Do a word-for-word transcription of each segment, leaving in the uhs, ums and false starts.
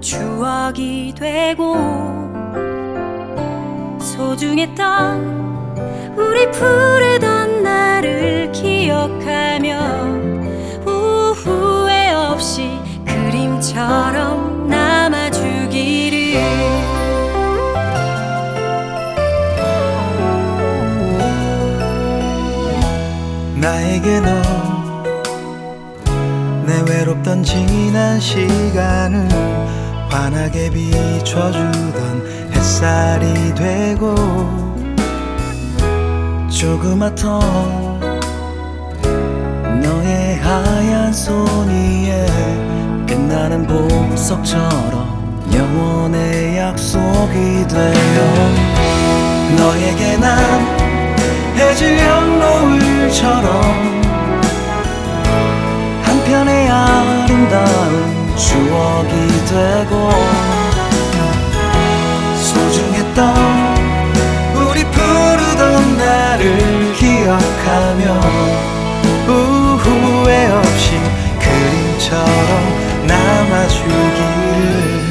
추억이 되고 소중했던 우리 부르던 날을 기억하며 후회 없이 그림처럼 남아주기를. 나에게 너 내 외롭던 지난 시간을 환하게 비춰주던 햇살이 되고 조그맣던 너의 하얀 손 위에 빛나는 보석처럼 영원의 약속이 되어 너에게 난 해질녘 노을처럼 한편의 아름다운 추억이 되고 소중했던 우리 부르던 날을 기억하며 후회 없이 그림처럼 남아주기를.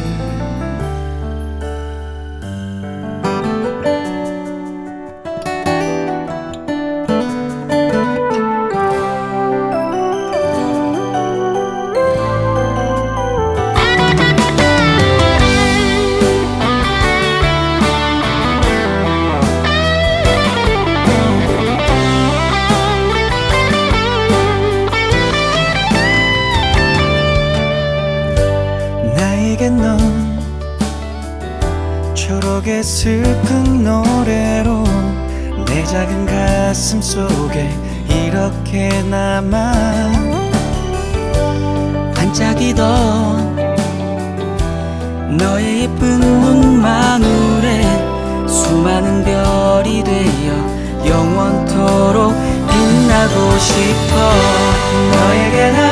나에겐 넌 초록의 슬픈 노래로 내 작은 가슴 속에 이렇게 남아 반짝이던 너의 예쁜 눈망울에 수많은 별이 되어 영원토록 빛나고 싶어. 너에게 난